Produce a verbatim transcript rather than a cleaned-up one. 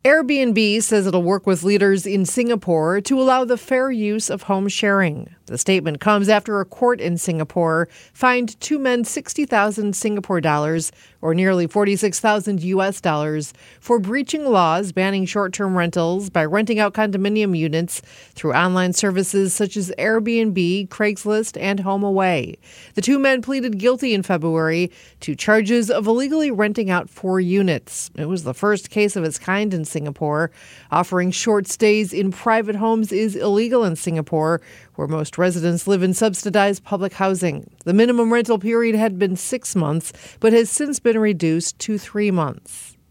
Airbnb says it'll work with leaders in Singapore to allow the fair use of home sharing. The statement comes after a court in Singapore fined two men sixty thousand Singapore dollars, or nearly forty-six thousand U S dollars, for breaching laws banning short-term rentals by renting out condominium units through online services such as Airbnb, Craigslist, and HomeAway. The two men pleaded guilty in February to charges of illegally renting out four units. It was the first case of its kind in Singapore. Offering short stays in private homes is illegal in Singapore, where most residents live in subsidized public housing. The minimum rental period had been six months, but has since been reduced to three months.